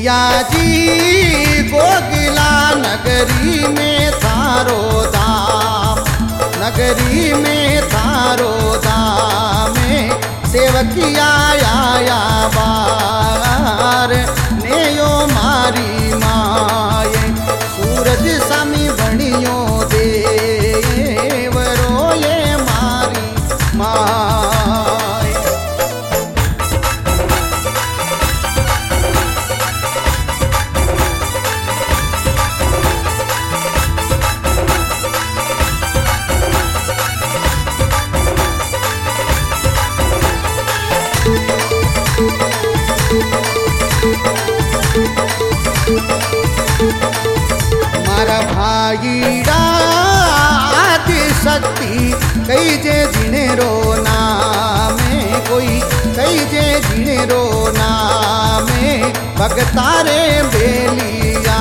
मैया जी गोगिला नगरी में थारो धाम, नगरी में थारो धाम सेवकिया आया बार ने यो मारी माए सूरज सामी बणियो देवरो ये मारी माए। मारा भाईड़ा आदि शक्ति कई जे जिने रो नामे कोई कई जे जिने रो नामे भगतारे बेलिया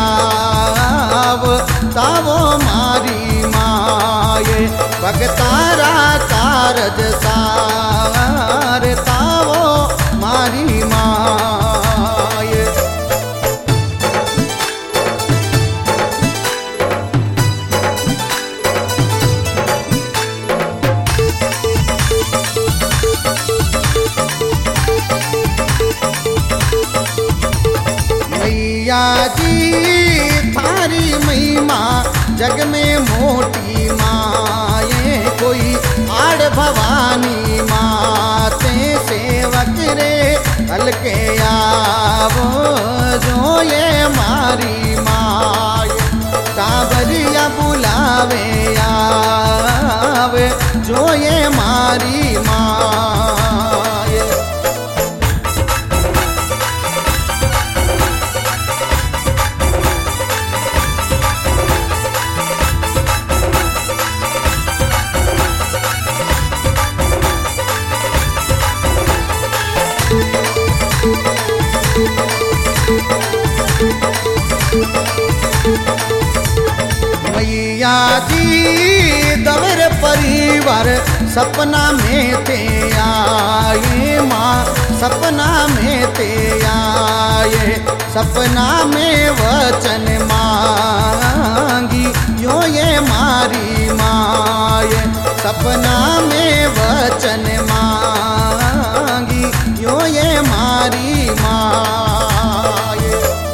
तावो मारी माए भगतारा कारज सार तावो मारी माए। मैया जी थारी महिमा जग में मोटी माए कोई आड़ भवानी माते सेवक रे हल्के आवो जो ये मारी माए कांवरिया बुलावे आवे जो ये मारी माए। मैया जी दवर परिवार सपना में थे आए माँ सपना में थे आए सपना में वचन मांगी यो ये मारी माए सपना में वचन मांगी यो ये मारी माए।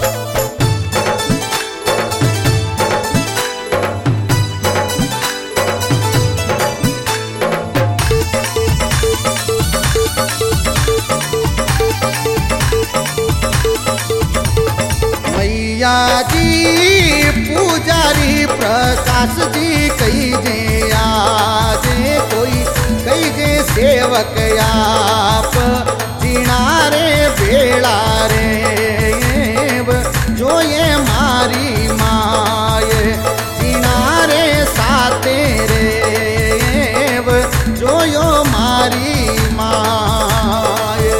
मैया जी पुजारी प्रकाश जी कई जे आजे कोई कई जे सेवक आप जिनारे बेड़ा रे जो ये मारी माए जिनारे साते रे जो यो मारी माए।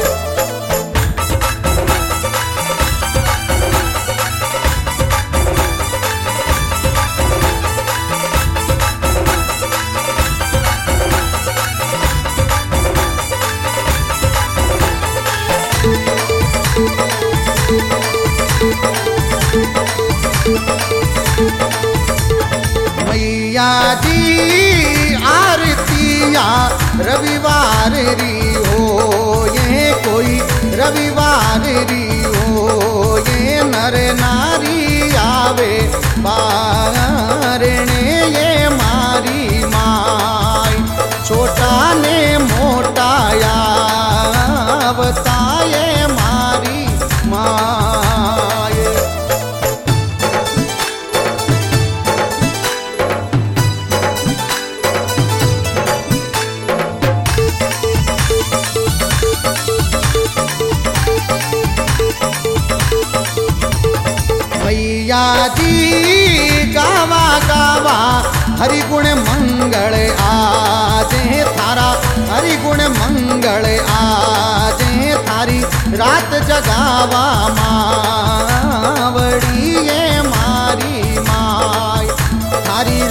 मैया जी आरतिया रविवार री हो ये कोई रविवार री हो ये नर नारी आवे बारने ये मारी माई छोटा ने मोटा बताए मारी माए। मैया जी गावा गावा हरि गुण मंगल आजे थारा हरि गुण मंगल आजे थारी रात जगावा मावड़ी ये मारी माय थारी